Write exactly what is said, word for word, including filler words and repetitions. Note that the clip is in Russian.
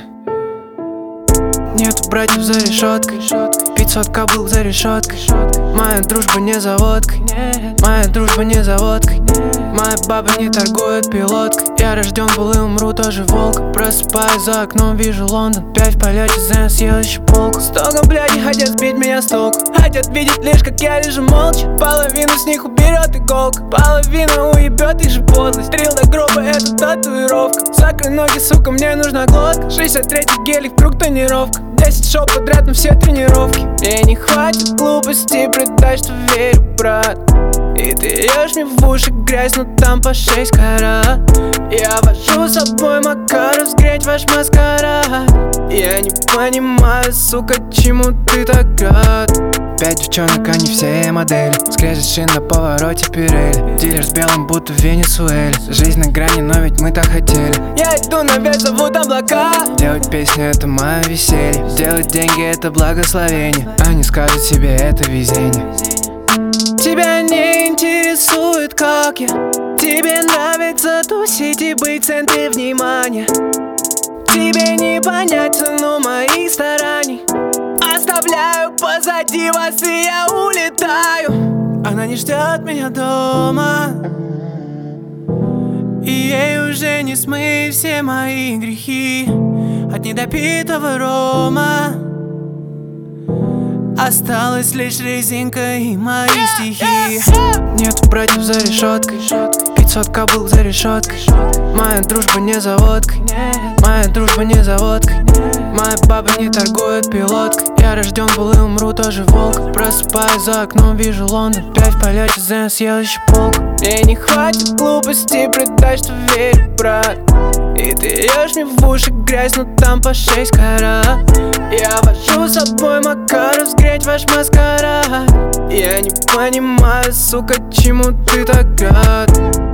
Нету братьев за решеткой, пятьсот кобыл за решеткой. Моя дружба не за водкой, моя дружба не за водкой. Моя баба не торгует пилоткой. Я рожден был и умру тоже волк. Просыпаюсь за окном, вижу Лондон. Пять в полете, за съел еще полку. Столько блядей хотят сбить меня с толку. Хотят видеть лишь, как я лежу молча. Половину с них уберет иголка, половина уебет их же подлость. Стрел до гроба, это татуировка. Закрой ноги, сука, мне нужна глотка. шестьдесят третий гелик, вкруг тонировка. Десять шоу подряд на все тренировки. Мне не хватит глупости предать, что верю, брат. И ты ешь мне в уши грязь, но там по шесть карат. Я вожу с собой Макаров сгреть ваш маскарад. Я не понимаю, сука, чему ты так рад. Пять девчонок, они все модели. Скрежет шин на повороте Пирелли. Дилер с белым, будто в Венесуэле. Жизнь на грани, но ведь мы так хотели. Я иду наверх, зовут облака. Делать песню — это мое веселье. Делать деньги — это благословение. Они скажут себе — это везение. Тебя не интересует, как я. Тебе нравится тусить и быть в центре внимания. Тебе не понять цену моих стараний. Оставляю позади вас, и я улетаю. Она не ждет меня дома, и ей уже не смыть все мои грехи. От недопитого рома осталась лишь резинка и мои стихи. Нету братьев за решеткой, пятьсот кобыл за решеткой. Моя дружба не за водкой, моя дружба не за водкой. Моя баба не торгует пилоткой. Я рожден был и умру тоже волк. Просыпаюсь за окном, вижу Лондон. Пять в полете, за съел еще полку. Мне не хватит глупости предать, что верю, брат. И ты ешь мне в уши грязь, но там по шесть карат. Я вожу с собой Макаров сгреть ваш маскарад. Я не понимаю, сука, чему ты так рад.